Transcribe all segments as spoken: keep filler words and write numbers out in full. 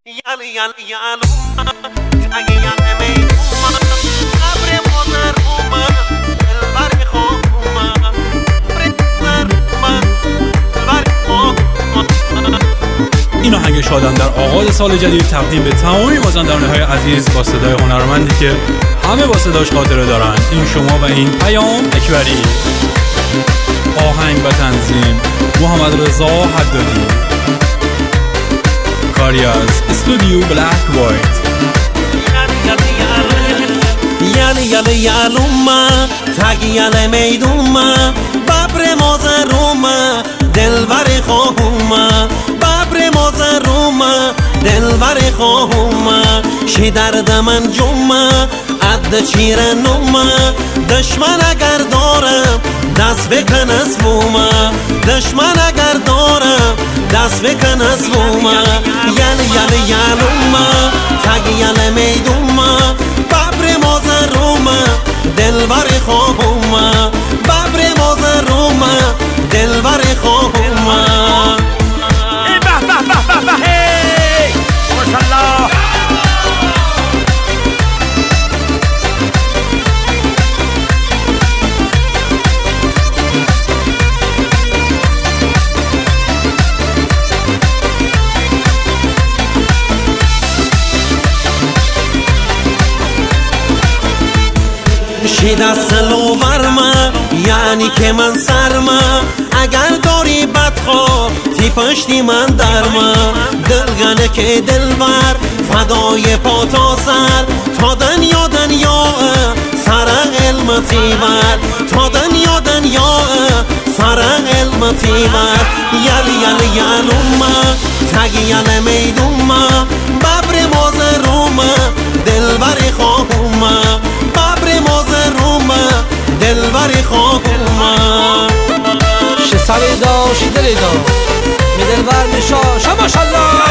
Yali yali yaluma, tagi yali meyduma, abre mozaruma, elbar khoma, abre mozaruma, elbar khoma. این آهنگ شادان در آغاز سال جدید تقدیم به تمامی بازندگان‌های عزیز با صدای هنرمندی که همه با صداش خاطره دارن. این شما و این پیام اکبری. آهنگ و تنظیم محمد رضا حدادی. کاری از استودیو بلک وایت. یالی یالی یالوما تاگی یالی میدوما ببر مازروما دلبر خواهوما ببر مازروما دلبر خواهوما شی درد من جوما عد چیر نوما دشمن اگر دارم دست بکن از بوما دشمن اگر دارم دست بکن از بوما یالی یالی یالوما تاگی یالی میدوما ببر مازروما دلبر خواهوما ببر مازروما دلبر خواهوما ای به به به به به هی ماشاءالله. شی دست لوورما یعنی که من سرما اگر داری بدخواه تی پشتی من درما دلگنه که دلبر فدای پا تا سر تا دنیا دنیا سر علمتی بر تا دنیا دنیا سر علمتی بر یالی یالی یالوما تاگی یالی میدوما ببر مازروما دلبر خواهوما ببر مازروما دلبر خواهوما شه سری دا شی دلی دا می دلبر میشا شا ماشالله.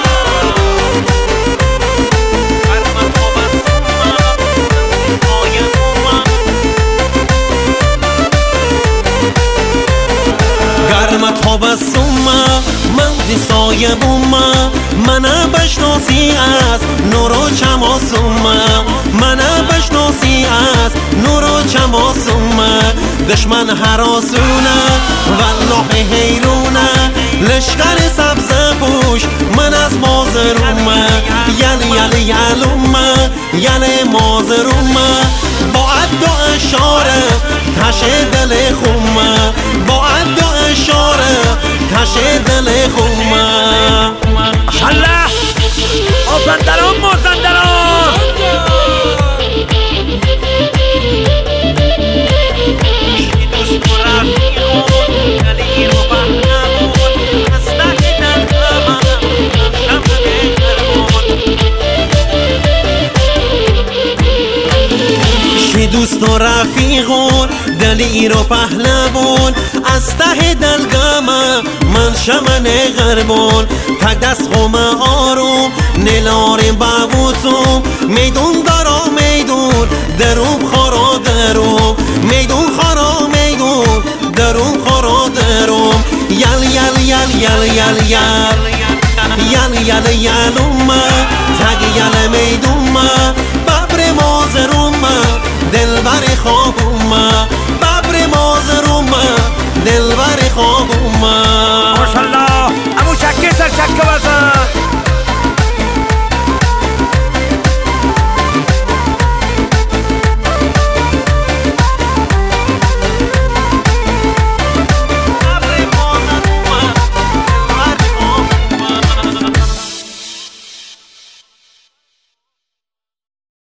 گرم تابستوما من دی سایه بوما منه بشناسی از نورو چماسوما منه بشناسی از نورو چماسوما دشمن حراسونه والله حیرونه لشکر سبز پوش من از مازروما یالی یالی یالوما یالی مازروما با عد و اشاره تشه دل خوما با عد و اشاره تشه دل خوما ماشاءالله. مازندران مازندران شی دوست و رفیقون دلی رو پهلوون از ته دلگمه من شمن غربون تک دست خوم آروم نلاریم بابوتوم میدون دارا میدون دروم خورا دروم میدون خورا میدون دروم خورا دروم یال یال یال یال یال یال یال یال یالوما تاگی یال میدوما ببر مازروما دلبر خواهوما